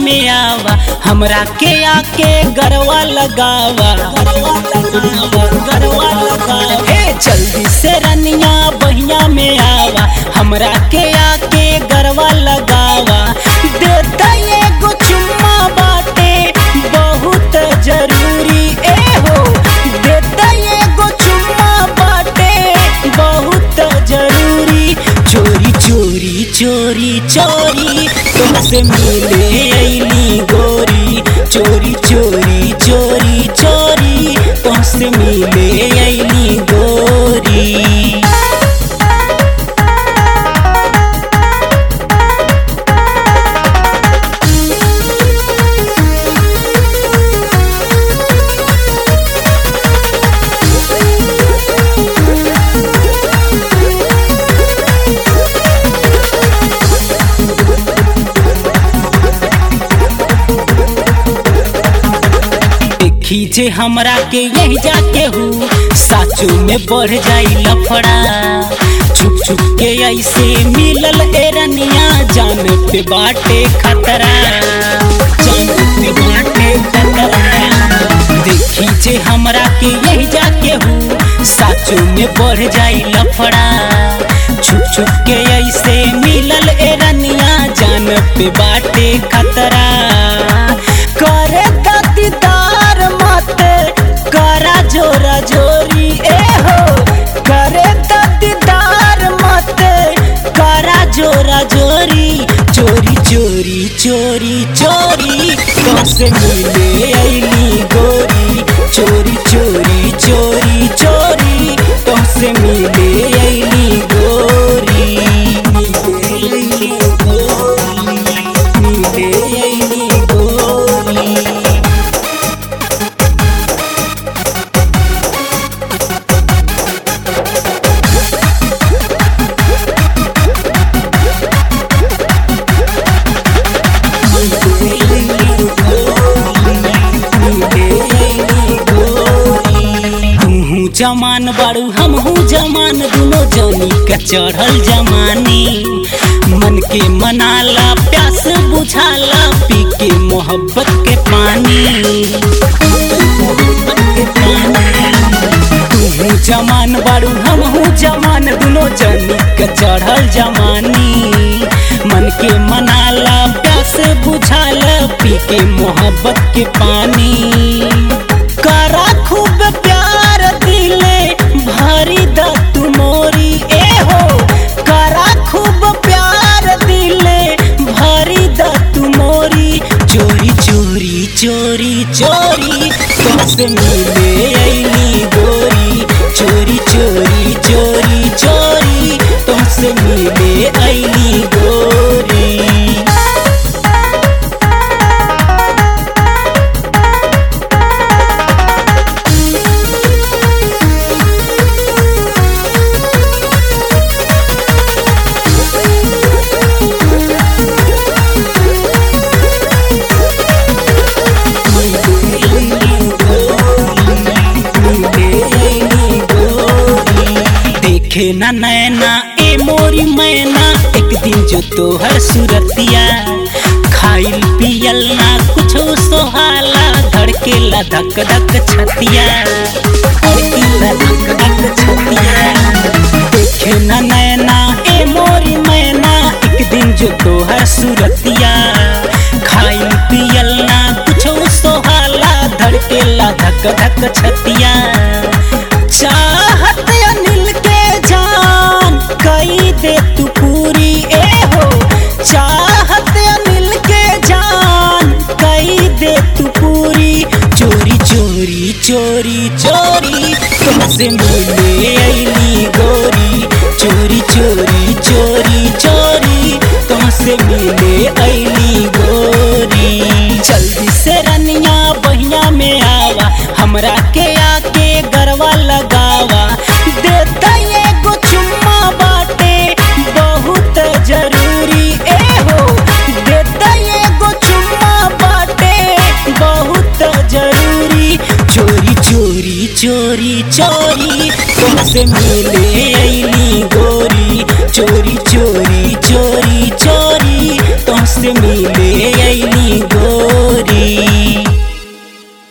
में आवा, हमरा के आके गरवा लगावा, गरवा लगावा। हे जल्दी से रनिया बहिया में आवा, हमरा के आके गरवा लगावा। देता एगो चुम्मा बाटे बहुत जरूरी ए हो, देता एगो चुम्मा बाटे बहुत जरूरी। चोरी चोरी चोरी चोरी तुमसे मिले अइली गोरी, चोरी चोरी चोरी चोरी तुमसे मिले अइली गोरी। खींचे हमरा के यही जाके हूँ, साचो में बढ़ जाई लफड़ा। छुप छुप के ऐसे मिलल एरनिया, जान पे बाटे खतरा, जान पे बाटे खतरा। खींचे हमरा के यही जाके हूँ, साचो में बढ़ जाई लफड़ा। छुप छुप के ऐसे मिलल एरनिया, जान पे बाटे खतरा। करे दीदार मत करा जोरा जोरी ए हो, करे दीदार मत करा जोरा जोरी। चोरी चोरी चोरी चोरी तुमसे मिले अइली गोरी, चोरी चोरी चोरी चोरी तुमसे मिले अइली गोरी, मिले अइली गोरी, मिले अइली गोरी। जमान बाड़ू हमहू जमान, दोनों जनी के चढ़ल जमानी। मन के मनाला प्यास बुझाला, पी के मोहब्बत के पानी। तू जमान बाड़ू हमहू जमान, दोनों जनी के चढ़ल जमानी। मन के मनाला प्यास बुझाला, पी के मोहब्बत के पानी। करा खूब प्यार दिले भरी द तू मोरी ए हो, करा खूब प्यार दिले भरी द तू मोरी। चोरी चोरी चोरी चोरी तुमसे मिले अइली गोरी, चोरी चोरी चोरी चोरी तुमसे मिले अइली गोरी। देखे ना नैना ए मोरी मैना, एक दिन जो तोहर सुरतिया। खाइल पियल ना कुछो सोहाला, धड़केला धक धक छतिया, धड़केला धक धक छतिया। देखे ना नैना ए मोरी मैना, एक दिन जो तोहर सुरतिया। खाइल पियल ना कुछो सोहाला, धड़केला धक धक छतिया। चाहत अनिल के जान कई दे तू पूरी ए हो, चाहत अनिल के जान कई दे तू पूरी। चोरी चोरी चोरी चोरी तुमसे मिले अइली गोरी, चोरी चोरी चोरी चोरी तुमसे मिले अइली गोरी। जल्दी से रनिया बहिया में आवा, हमरा के आके गरवा लगावा। देता एगो चुम्मा बाटे बहुत जरूरी ए हो, देता एगो चुम्मा बाटे बहुत जरूरी। चोरी चोरी चोरी चोरी तुमसे मिले अइली गोरी, चोरी चोरी चोरी चोरी तुमसे मिले